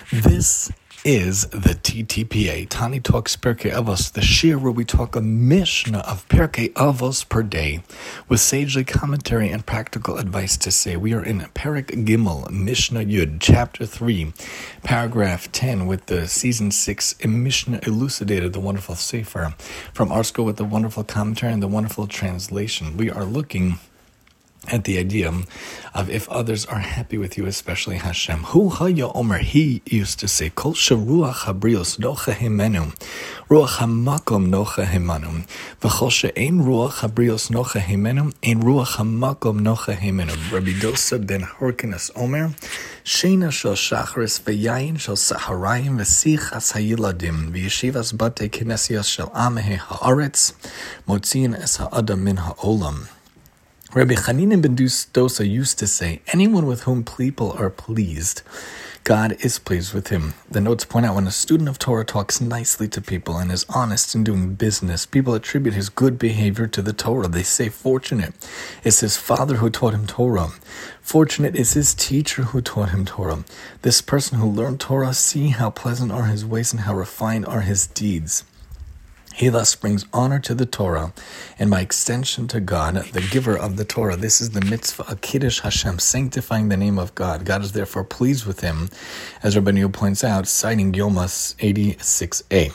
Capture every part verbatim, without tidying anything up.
This is the T T P A, Tani Talks Pirkei Avos, the shir where we talk a mishnah of Pirkei Avos per day, with sagely commentary and practical advice to say. We are in Perek Gimel, Mishnah Yud, chapter three, paragraph ten, with the season six Mishnah elucidated, the wonderful sefer from Arsko with the wonderful commentary and the wonderful translation. We are looking at the idea of if others are happy with you, especially Hashem. Hu haya omer, he used to say, Kol sheruach habrios nocha himenu, ruach hamakom nocha himanu, v'chol she'ein ruach habrios nocha himenu, ein ruach hamakom nocha himenu. Rabbi Dosa ben Horkinas omer, Sheina shel shacharis v'yayin shel saharayim v'sichas hayiladim v'yeshivas bate kinesias shel amehe haaretz motziin es ha'adam min ha'olam. Rabbi Chanina ben Dosa used to say, anyone with whom people are pleased, God is pleased with him. The notes point out when a student of Torah talks nicely to people and is honest in doing business, people attribute his good behavior to the Torah. They say, fortunate is his father who taught him Torah. Fortunate is his teacher who taught him Torah. This person who learned Torah, see how pleasant are his ways and how refined are his deeds. He thus brings honor to the Torah, and by extension to God, the giver of the Torah. This is the mitzvah, a kiddush Hashem, sanctifying the name of God. God is therefore pleased with him, as Rabbi Neil points out, citing Yomas eighty-six a.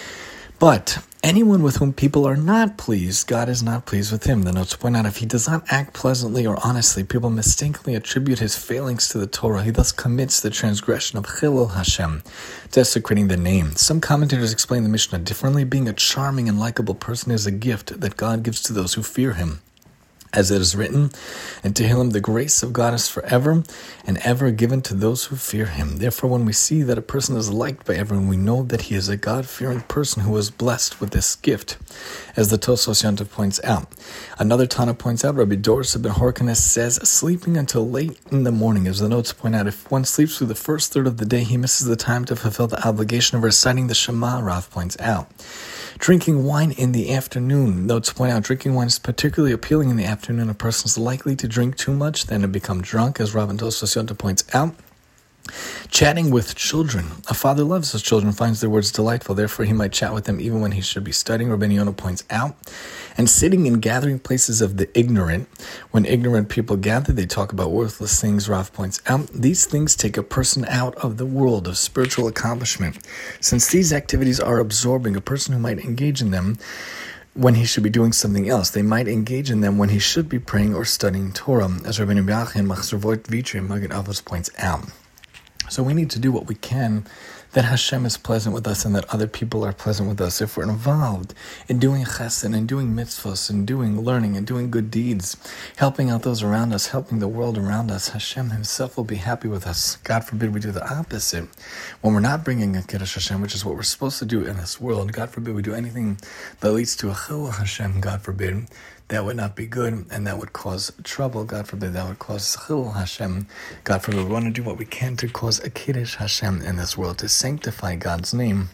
But anyone with whom people are not pleased, God is not pleased with him. The notes point out if he does not act pleasantly or honestly, people mistakenly attribute his failings to the Torah. He thus commits the transgression of Chilul Hashem, desecrating the name. Some commentators explain the Mishnah differently. Being a charming and likable person is a gift that God gives to those who fear him. As it is written, and to him the grace of God is forever and ever given to those who fear him. Therefore, when we see that a person is liked by everyone, we know that he is a God-fearing person who is blessed with this gift, as the Tosos Yontif points out. Another Tana points out, Rabbi Dosa ben Horkinas says, sleeping until late in the morning, as the notes point out, if one sleeps through the first third of the day, he misses the time to fulfill the obligation of reciting the Shema, Rav points out. Drinking wine in the afternoon. Notes point out, drinking wine is particularly appealing in the afternoon. A person is likely to drink too much, then to become drunk, as Rav and Tosos Yontif points out. Chatting with children. A father loves his children, finds their words delightful, therefore he might chat with them even when he should be studying, Rabbi Yonah points out. And sitting in gathering places of the ignorant. When ignorant people gather, they talk about worthless things, Rav points out. These things take a person out of the world of spiritual accomplishment. Since these activities are absorbing, a person who might engage in them when he should be doing something else. They might engage in them when he should be praying or studying Torah, as Rabbi Nebiach in Machzorvot Vitri and Magen Avos points out. So we need to do what we can that Hashem is pleasant with us and that other people are pleasant with us. If we're involved in doing chesed and doing mitzvahs and doing learning and doing good deeds, helping out those around us, helping the world around us, Hashem himself will be happy with us. God forbid we do the opposite. When we're not bringing a kiddush Hashem, which is what we're supposed to do in this world, God forbid we do anything that leads to a chilul Hashem, God forbid, that would not be good, and that would cause trouble. God forbid that would cause chilul Hashem. God forbid we want to do what we can to cause a kiddush Hashem in this world, to sanctify God's name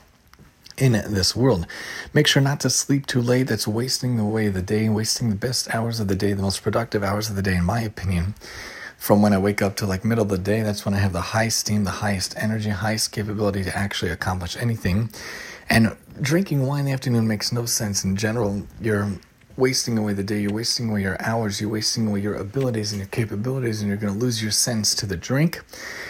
in this world. Make sure not to sleep too late. That's wasting away the day, wasting the best hours of the day, the most productive hours of the day, in my opinion. From when I wake up to like middle of the day, that's when I have the highest steam, the highest energy, highest capability to actually accomplish anything. And drinking wine in the afternoon makes no sense. In general, you're wasting away the day, you're wasting away your hours, you're wasting away your abilities and your capabilities, and you're going to lose your sense to the drink.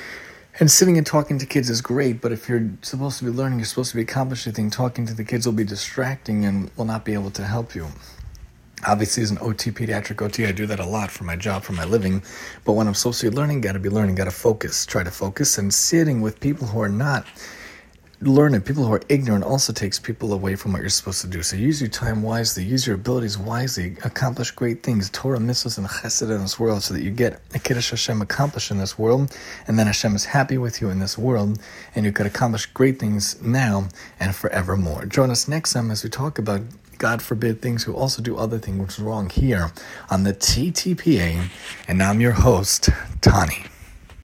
And sitting and talking to kids is great, but if you're supposed to be learning, you're supposed to be accomplishing things, talking to the kids will be distracting and will not be able to help you. Obviously, as an O T, pediatric O T, I do that a lot for my job, for my living. But when I'm supposed to be learning, got to be learning, got to focus, try to focus. And sitting with people who are not learning, people who are ignorant, also takes people away from what you're supposed to do. So use your time wisely, use your abilities wisely, accomplish great things, Torah, mitzvahs, and chesed in this world, so that you get a kiddush Hashem accomplished in this world, and then Hashem is happy with you in this world, and you could accomplish great things now and forevermore. Join us next time as we talk about, God forbid, things who also do other things which is wrong here on the T T P A, and I'm your host, Tani.